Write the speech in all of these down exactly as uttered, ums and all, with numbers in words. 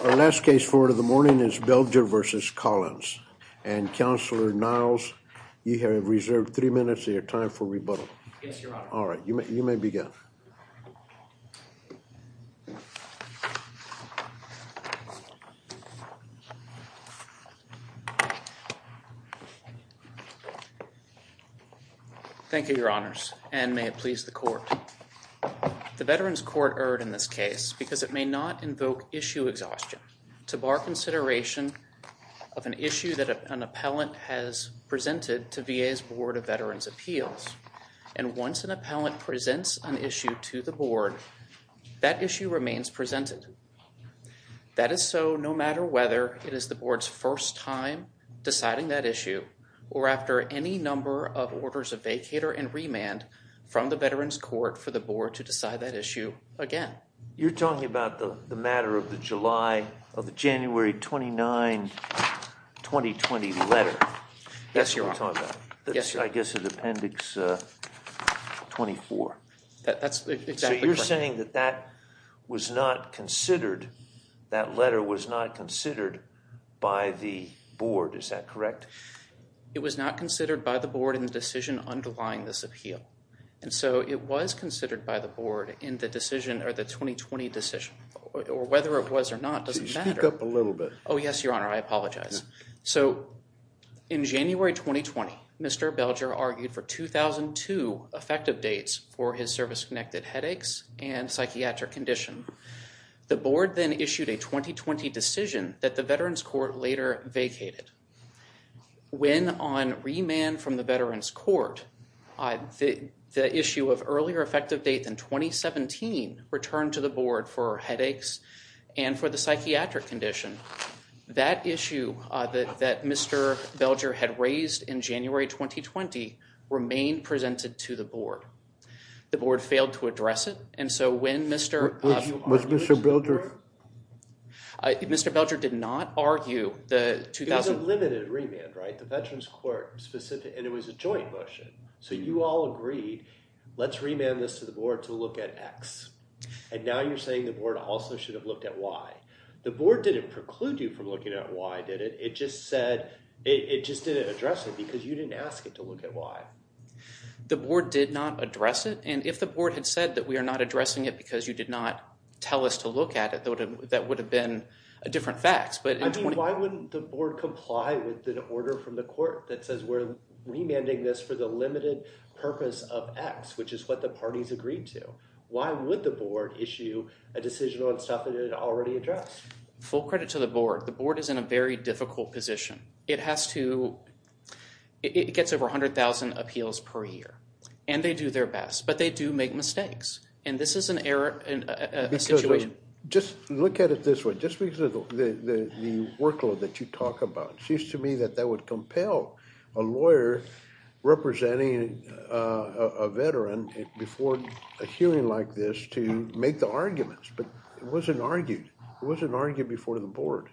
Our last case for the morning is Belger versus Collins. And Counselor Niles, you have reserved three minutes of your time for rebuttal. Yes, Your Honor. All right, you may, you may begin. Thank you, Your Honors, and may it please the Court. The Veterans Court erred in this case because it may not invoke issue exhaustion to bar consideration of an issue that an appellant has presented to V A's Board of Veterans' Appeals. And once an appellant presents an issue to the Board, that issue remains presented. That is so no matter whether it is the Board's first time deciding that issue or after any number of orders of vacator and remand from the Veterans Court for the Board to decide that issue again. You're talking about the, the matter of the July, of the January twenty-ninth, twenty twenty letter. Yes, That's Your what Honor. we're talking about. That's, Yes, Your I Honor. guess it's Appendix uh, twenty-four. That, that's exactly So you're correct. saying that that was not considered, that letter was not considered by the Board, is that correct? It was not considered by the Board in the decision underlying this appeal. And so it was considered by the Board in the decision, or the twenty twenty decision, or, or whether it was or not doesn't Speak matter. up a little bit. Oh, yes, Your Honor, I apologize. So in January twenty twenty, Mister Belger argued for two thousand two effective dates for his service-connected headaches and psychiatric condition. The Board then issued a twenty twenty decision that the Veterans Court later vacated. When on remand from the Veterans Court, uh, the, the issue of earlier effective date than twenty seventeen returned to the Board for headaches and for the psychiatric condition, that issue uh, that, that Mister Belger had raised in January twenty twenty remained presented to the Board. The Board failed to address it, and so when Mister Was, Uh, was Mister Belger? uh, Mister Belger did not argue the two thousand. It was a limited remand, right? The Veterans Court specific, and it was a joint motion. So you all agreed, let's remand this to the Board to look at X. And now you're saying the Board also should have looked at Y. The Board didn't preclude you from looking at Y, did it? It just said, it, it just didn't address it because you didn't ask it to look at Y. The Board did not address it, and if the Board had said that we are not addressing it because you did not tell us to look at it, that would have, that would have been a different facts. But in I mean, twenty why wouldn't the Board comply with the order from the court that says we're remanding this for the limited purpose of X, which is what the parties agreed to? Why would the Board issue a decision on stuff that it had already addressed? Full credit to the Board. The Board is in a very difficult position. It has to, it, it gets over one hundred thousand appeals per year, and they do their best, but they do make mistakes. And this is an error, an, a, a, a situation. Of, just look at it this way. Just because of the, the, the, the workload that you talk about, it seems to me that that would compel a lawyer representing uh, a, a veteran before a hearing like this to make the arguments. But it wasn't argued. It wasn't argued before the Board.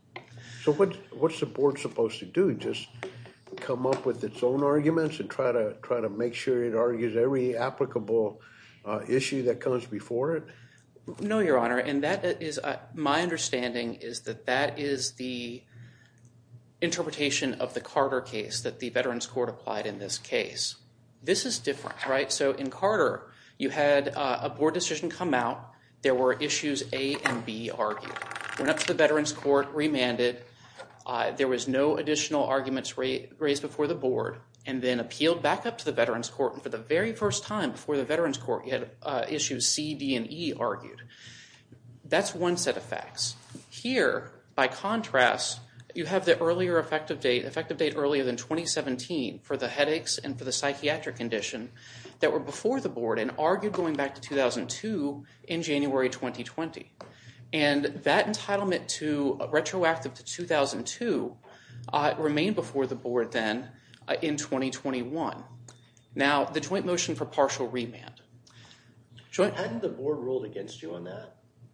So what, what's the Board supposed to do? Just come up with its own arguments and try to try to make sure it argues every applicable uh, issue that comes before it? No, Your Honor, and that is, uh, my understanding is that that is the interpretation of the Carter case that the Veterans Court applied in this case. This is different, right? So in Carter, you had uh, a Board decision come out. There were issues A and B argued. Went up to the Veterans Court, remanded. Uh, there was no additional arguments ra- raised before the Board, and then appealed back up to the Veterans Court. And for the very first time before the Veterans Court, you had uh, issues C, D, and E argued. That's one set of facts. Here, by contrast, you have the earlier effective date, effective date earlier than twenty seventeen for the headaches and for the psychiatric condition that were before the Board and argued going back to two thousand two in January twenty twenty. And that entitlement to retroactive to two thousand two uh, remained before the Board then uh, in twenty twenty-one. Now, the joint motion for partial remand. Joint, Hadn't the Board ruled against you on that?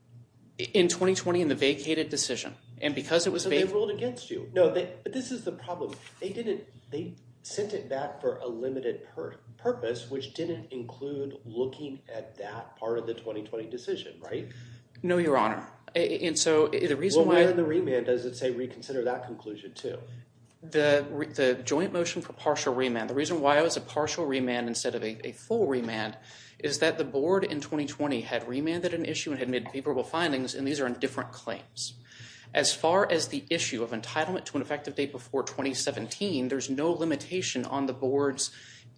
in twenty twenty in the vacated decision. And because it was So they vacated. ruled against you. No, they, but this is the problem. They didn't. They sent it back for a limited per, purpose, which didn't include looking at that part of the twenty twenty decision, right? No, Your Honor. And so the reason well, why... where in the remand does it say reconsider that conclusion too? The, the joint motion for partial remand, the reason why it was a partial remand instead of a, a full remand is that the board in twenty twenty had remanded an issue and had made favorable findings, and these are in different claims. As far as the issue of entitlement to an effective date before twenty seventeen, there's no limitation on the board's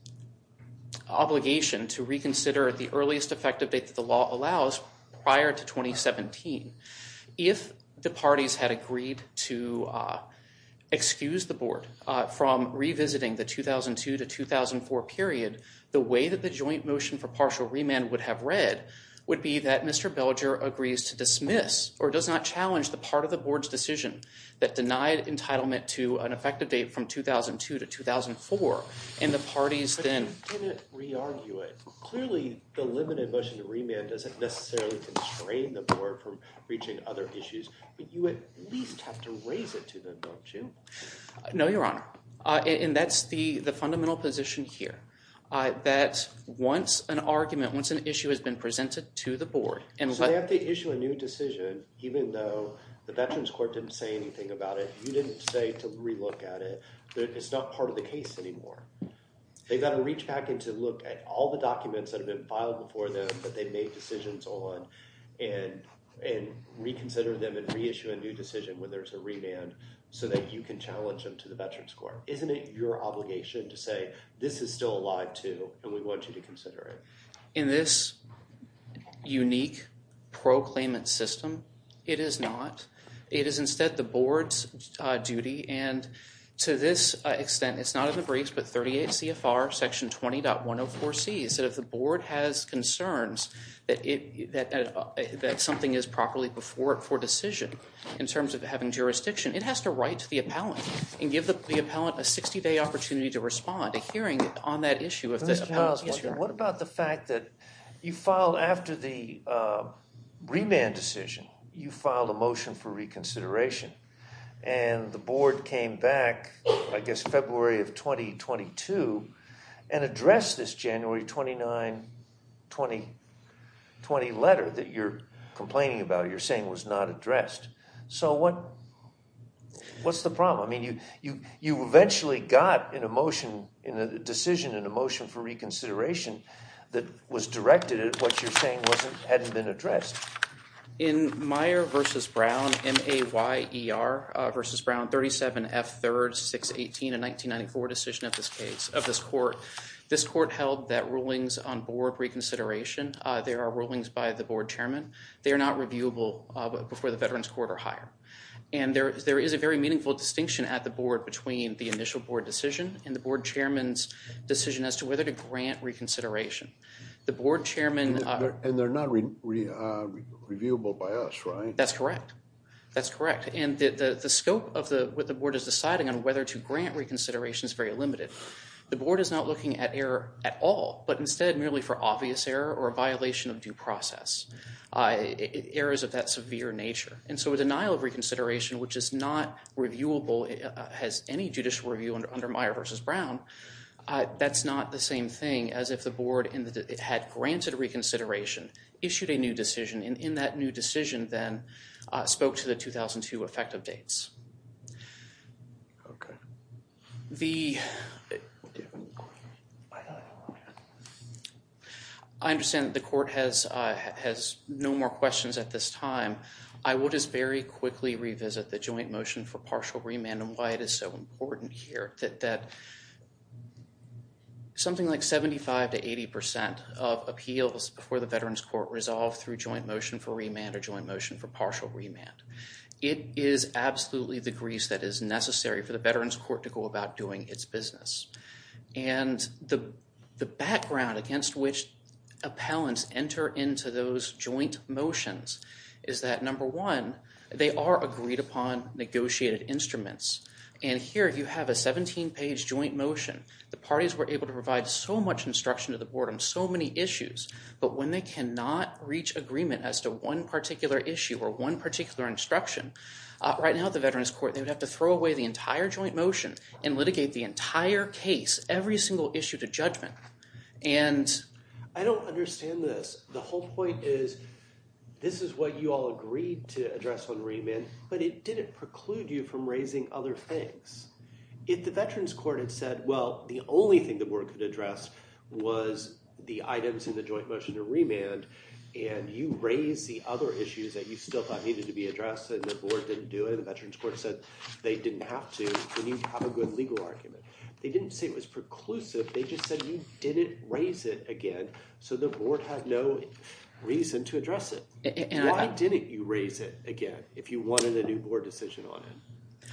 obligation to reconsider the earliest effective date that the law allows prior to twenty seventeen. If the parties had agreed to uh, excuse the board uh, from revisiting the two thousand two to two thousand four period, the way that the joint motion for partial remand would have read would be that Mister Belger agrees to dismiss or does not challenge the part of the board's decision that denied entitlement to an effective date from two thousand two to two thousand four, and the parties but then... you didn't re-argue it. Clearly, the limited motion to remand doesn't necessarily constrain the board from reaching other issues, but you at least have to raise it to them, don't you? No, Your Honor. Uh, and, and that's the, the fundamental position here. Uh, that once an argument, once an issue has been presented to the board, and so let, they have to issue a new decision, even though the Veterans Court didn't say anything about it. You didn't say to relook at it. It's not part of the case anymore. They've got to reach back and to look at all the documents that have been filed before them that they made decisions on, and and reconsider them and reissue a new decision when there's a remand, so that you can challenge them to the Veterans Court. Isn't it your obligation to say, this is still alive too, and we want you to consider it? In this unique pro-claimant system, it is not. It is instead the board's uh, duty, and to this uh, extent, it's not in the briefs, but thirty-eight C F R section twenty point one oh four C is that if the board has concerns that it that uh, that something is properly before it for decision in terms of having jurisdiction, it has to write to the appellant and give the, the appellant a sixty-day opportunity to respond, a hearing on that issue. If the Mister appellant, Miles, yes, what about the fact that you filed after the uh, remand decision, you filed a motion for reconsideration, and the board came back, I guess, February of twenty twenty-two, and addressed this January twenty-ninth, twenty twenty letter that you're complaining about, you're saying was not addressed. So what? What's the problem? I mean, you you you eventually got in a motion, in a decision, in a motion for reconsideration that was directed at what you're saying wasn't hadn't been addressed. In Meyer versus Brown, M A Y E R uh, versus Brown, thirty-seven F third six eighteen, a nineteen ninety-four decision of this case of this court. This court held that rulings on board reconsideration, uh, there are rulings by the board chairman. They are not reviewable uh, before the Veterans Court or higher. And there, there is a very meaningful distinction at the board between the initial board decision and the board chairman's decision as to whether to grant reconsideration. The board chairman... And they're, uh, and they're not re, re, uh, reviewable by us, right? That's correct. That's correct. And the, the, the scope of the, what the board is deciding on whether to grant reconsideration is very limited. The board is not looking at error at all, but instead merely for obvious error or a violation of due process, uh, errors of that severe nature. And so a denial of reconsideration, which is not reviewable, uh, has any judicial review under, under Meyer versus Brown, uh, that's not the same thing as if the board in the, it had granted reconsideration, issued a new decision, and in that new decision then uh, spoke to the two thousand two effective dates. Okay. The... I understand that the court has uh, has no more questions at this time. I will just very quickly revisit the joint motion for partial remand and why it is so important here. That that something like seventy-five to eighty percent of appeals before the Veterans Court resolve through joint motion for remand or joint motion for partial remand. It is absolutely the grease that is necessary for the Veterans Court to go about doing its business. And the the background against which appellants enter into those joint motions is that, number one, they are agreed upon negotiated instruments. And here you have a seventeen-page joint motion. The parties were able to provide so much instruction to the board on so many issues, but when they cannot reach agreement as to one particular issue or one particular instruction, uh, right now at the Veterans Court, they would have to throw away the entire joint motion and litigate the entire case, every single issue to judgment. And I don't understand this. The whole point is this is what you all agreed to address on remand, but it didn't preclude you from raising other things. If the Veterans Court had said, well, the only thing the board could address was the items in the joint motion to remand, and you raised the other issues that you still thought needed to be addressed, and the board didn't do it, and the Veterans Court said they didn't have to, then you have a good legal argument. They didn't say it was preclusive. They just said you didn't raise it again, so the board had no reason to address it. And Why I, didn't you raise it again if you wanted a new board decision on it?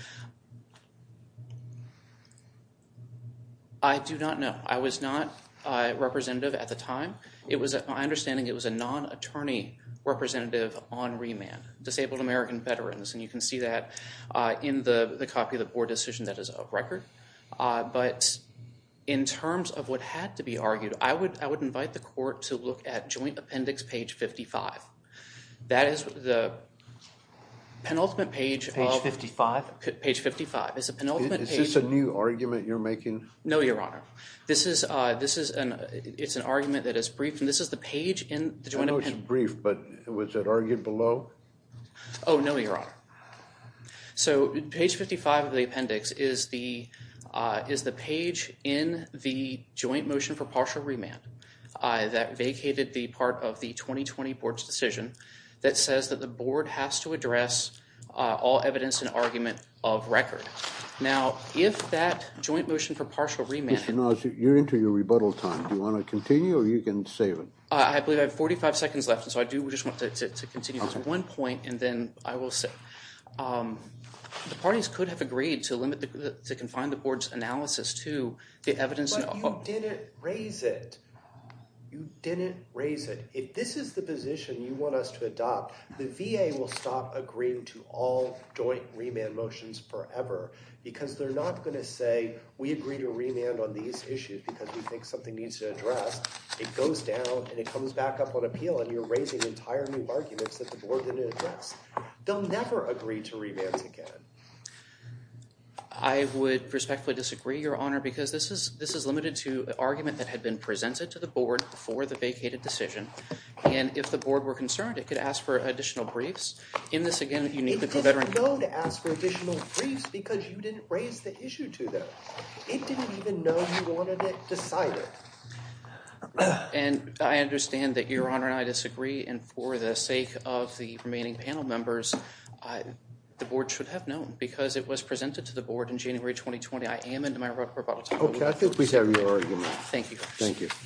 I do not know. I was not uh, representative at the time. It was, my understanding, it was a non-attorney representative on remand, disabled American veterans, and you can see that uh, in the, the copy of the board decision that is of record. Uh, but in terms of what had to be argued, I would I would invite the court to look at Joint Appendix page fifty-five. That is the penultimate page. Page of, fifty-five? P- page fifty-five. It's a penultimate is, page. Is this a new argument you're making? No, Your Honor. This is uh, this is an it's an argument that is brief, and this is the page in the Joint Appendix. I know it's brief, but was it argued below? Oh, no, Your Honor. So page fifty-five of the appendix is the Uh, is the page in the joint motion for partial remand uh, that vacated the part of the twenty twenty board's decision that says that the board has to address uh, all evidence and argument of record. Now, if that joint motion for partial remand... Mister Nas, you're into your rebuttal time. Do you want to continue or you can save it? Uh, I believe I have forty-five seconds left, and so I do just want to, to, to continue okay. to one point, and then I will say... Um, The parties could have agreed to limit the, to confine the board's analysis to the evidence. But you didn't raise it. You didn't raise it. If this is the position you want us to adopt, the V A will stop agreeing to all joint remand motions forever because they're not going to say, we agree to remand on these issues because we think something needs to address. It goes down and it comes back up on appeal and you're raising entire new arguments that the board didn't address. They'll never agree to remands again. I would respectfully disagree, Your Honor, because this is this is limited to an argument that had been presented to the board before the vacated decision. And if the board were concerned, it could ask for additional briefs. In this, again, uniquely for veterans. It didn't know to ask for additional briefs because you didn't raise the issue to them. It didn't even know you wanted it decided. And I understand that Your Honor and I disagree, and for the sake of the remaining panel members, I, the board should have known because it was presented to the board in January twenty twenty. I am into my rebuttal time. Okay, I think we have your argument. Thank you. Thank you.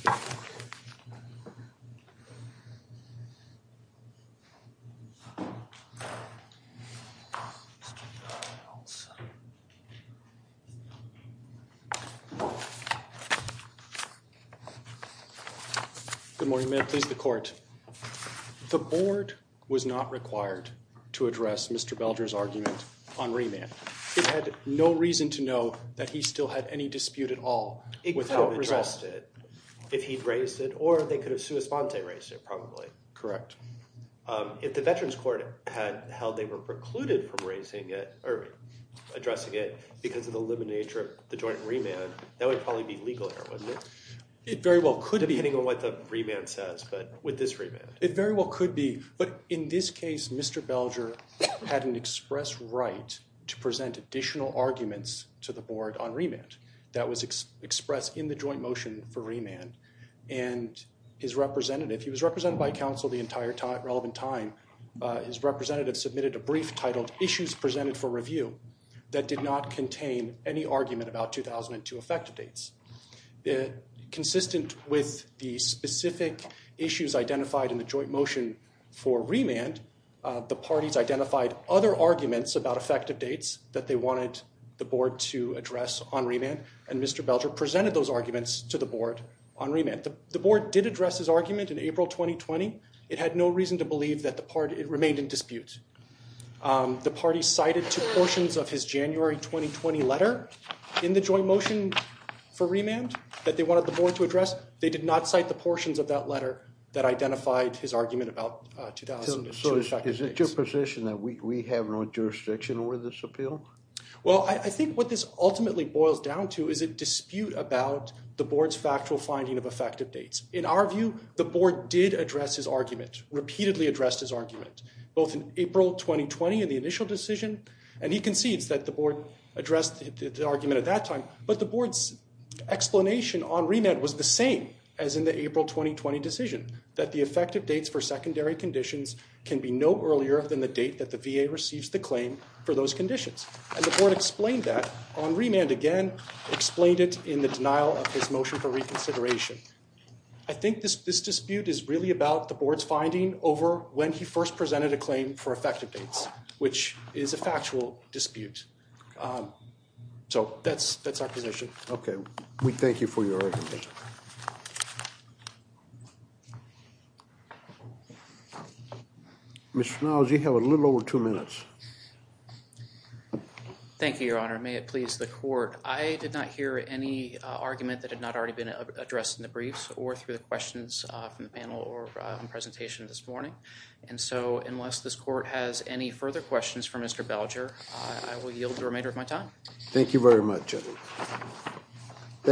Good morning, may it please the court. The board was not required to address Mister Belger's argument on remand. It had no reason to know that he still had any dispute at all it with could how have it addressed resolved. it if he'd raised it, or they could have sua sponte raised it, probably. Correct. Um, if the Veterans Court had held they were precluded from raising it or addressing it because of the limited nature of the joint remand, that would probably be legal error, wouldn't it? It very well could Depending be. Depending on what the remand says, but with this remand. It very well could be, but in this case, Mister Belger had an express right to present additional arguments to the board on remand. That was ex- expressed in the joint motion for remand. And his representative, he was represented by counsel the entire time, relevant time, uh, his representative submitted a brief titled Issues Presented for Review that did not contain any argument about two thousand two effective dates. It, consistent with the specific issues identified in the joint motion for remand, uh, the parties identified other arguments about effective dates that they wanted the board to address on remand, and Mister Belger presented those arguments to the board on remand. The, the board did address his argument in April twenty twenty. It had no reason to believe that the party, it remained in dispute. Um, the party cited two portions of his January twenty twenty letter in the joint motion for remand that they wanted the board to address. They did not cite the portions of that letter that identified his argument about uh, two thousand two So, so is, effective is it dates. your position that we, we have no jurisdiction over this appeal? Well, I, I think what this ultimately boils down to is a dispute about the board's factual finding of effective dates. In our view, the board did address his argument, repeatedly addressed his argument, both in April twenty twenty in the initial decision, and he concedes that the board addressed the, the argument at that time, but the board's explanation on remand was the same as in the April twenty twenty decision, that the effective dates for secondary conditions can be no earlier than the date that the V A receives the claim for those conditions. And the board explained that on remand again, explained it in the denial of his motion for reconsideration. I think this, this dispute is really about the board's finding over when he first presented a claim for effective dates, which is a factual dispute. Um, so that's, that's our position. Okay, we thank you for your argument. Mister Niles, you have a little over two minutes. Thank you, Your Honor. May it please the court. I did not hear any uh, argument that had not already been uh, addressed in the briefs or through the questions uh, from the panel or uh, in presentation this morning. And so unless this court has any further questions for Mister Belger, uh, I will yield the remainder of my time. Thank you very much, gentlemen.